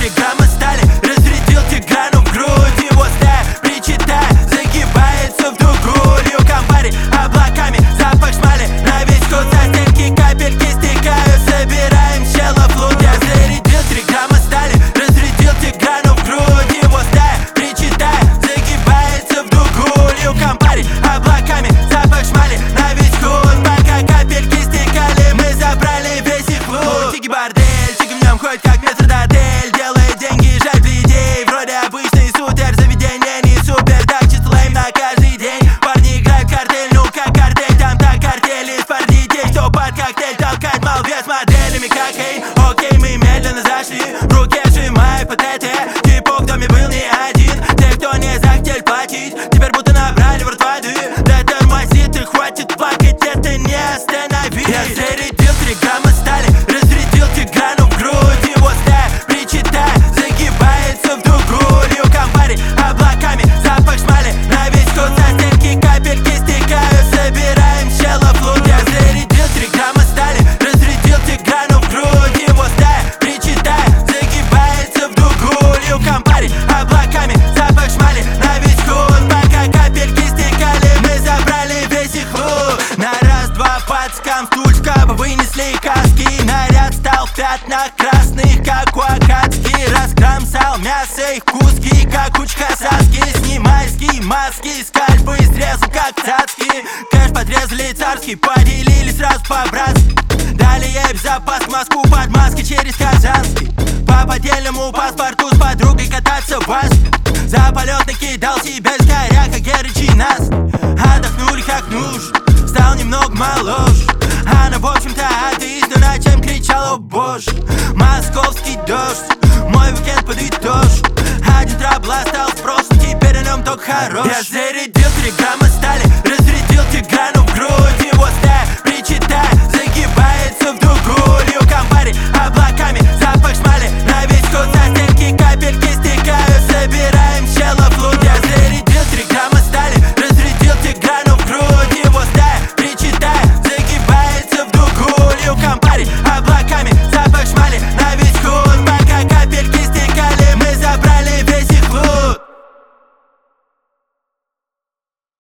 3 грамма стали, разрядил Тиграну в грудь. Его стая, причитая, загибается в дугу. Лью камбари облаками, запах шмали на весь худ. Со стенки капельки стекают, собираем чела в лут. Я зарядил 3 грамма стали, разрядил Тиграну в грудь. Его стая, причитая, загибается в дугу. Лью камбари облаками, запах шмали на весь худ. Пока капельки стекали, мы забрали весь их лут. Тиги бордель, тиги в нем ходит как метрдотель. Делает деньги, жаль людей. Вроде обычный сутер, заведение не супер. Так чисто лейм на каждый день. Парни играют в картель, ну как картель. Там так картели из пар детей, что под коктейль толкает малвес моделями кокейн. Окей, мы медленно зашли, в руке сжимая ПТТ. Типа в доме был не один, те, кто не захотели платить, теперь будто набрали в рот воды. Да тормозит и хватит плакать, это не остановить. Я зарядил 3 грамма стали, разрядил Тиграну в грудь. Его стая, причитая, загибается в дугу. Лью камбари облаками, запах шмали на весь худ. Со стенки капельки стекают, собираем чела в лут. Я зарядил 3 грамма стали, разрядил Тиграну в грудь. Его стая, причитая, загибается в дугу. Лью камбари облаками, запах шмали на весь худ. Пока капельки стекали, мы забрали весь их лут. На раз-два пацкам стуль шкафа вынесли каски. Наряд стал в пятнах красных, как у Акацки. Раскромсал мясо их куски, как у Чхасаски. Снимай ски, маски, скальпы срезал, как цацки. Кэш подрезали царский, поделили сразу по-братски. Далее в запас в Москву под маской через Казанский. По поддельному паспорту с подругой кататься в Аспе. За полет накидал себя скоря, как Герыч и нас. Отдохнули как нужно, стал немного моложе. Она в общем-то атеист, но над чем кричала: о боже. Московский дождь, мой уикенд подытожу. Один трабл остался в прошлом, теперь о нем только хорош. Я зарядил